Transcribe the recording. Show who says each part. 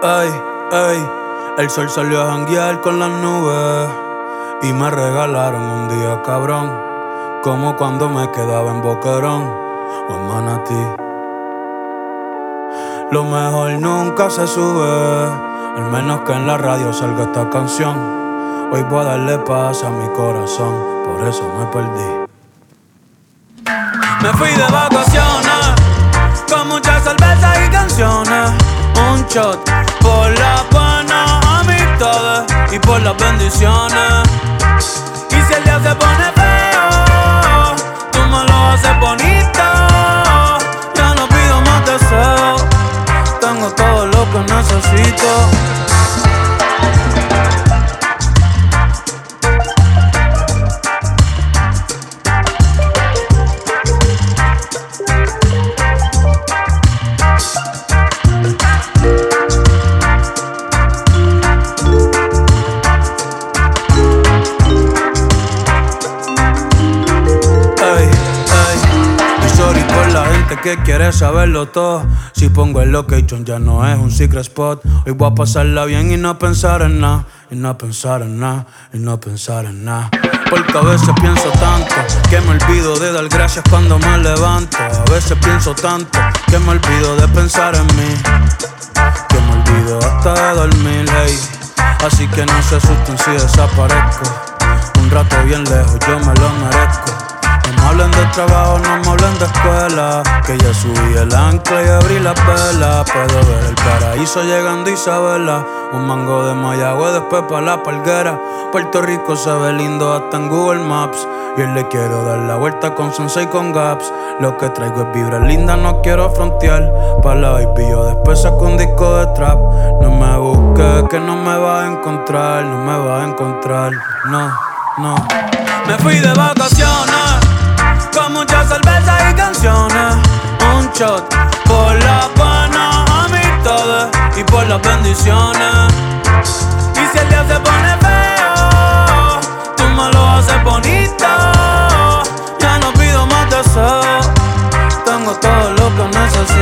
Speaker 1: Ey, ey, el sol salió a janguear con las nubes y me regalaron un día cabrón, como cuando me quedaba en Boquerón o en Manatí. Lo mejor nunca se sube, al menos que en la radio salga esta canción. Hoy voy a darle paz a mi corazón, por eso me perdí. Me fui de vacaciones, con muchas cervezas y canciones. Un shot por las buenas amistades y por las bendiciones. Y si el día se pone feo, tú me lo haces bonito. Ya no pido más deseos, tengo todo lo que necesito. Que quiere saberlo todo. Si pongo el location ya no es un secret spot. Hoy voy a pasarla bien y no pensar en nada. Y no pensar en nada, y no pensar en nada. Porque a veces pienso tanto que me olvido de dar gracias cuando me levanto. A veces pienso tanto que me olvido de pensar en mí, que me olvido hasta de dormir, hey. Así que no se asusten si desaparezco. Un rato bien lejos, yo me lo merezco. No me hablen de trabajo, no me hablen de escuela, que ya subí el ancla y abrí las velas. Puedo ver el paraíso llegando Isabela. Un mango de Mayagüe, después pa' la Palguera. Puerto Rico se ve lindo hasta en Google Maps. Y hoy le quiero dar la vuelta con Sensei con Gaps. Lo que traigo es vibra linda, no quiero frontear. Pa' la baby yo después saco un disco de trap. No me busques que no me vas a encontrar, no me vas a encontrar, no, no. Me fui de vacaciones, con muchas cervezas y canciones. Un shot por las buenas amistades y por las bendiciones. Y si el día se pone feo, tú me lo haces bonito. Ya no pido más deseos, tengo todo lo que necesito.